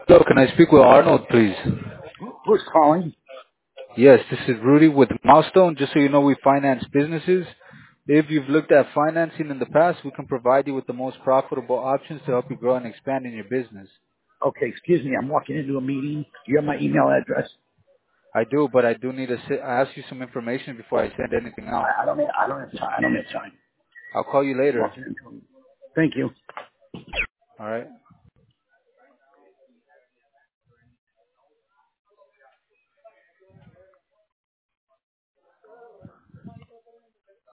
Hello, can I speak with Arnold, please? Who's calling? Yes, this is Rudy with Milestone. Just so you know, we finance businesses. If you've looked at financing in the past, we can provide you with the most profitable options to help you grow and expand in your business. Okay, excuse me. I'm walking into a meeting. Do you have my email address? I do, but I do need to ask you some information before I send anything out. I don't have time. I don't have time. I'll call you later. Walking into a meeting. Thank you. All right?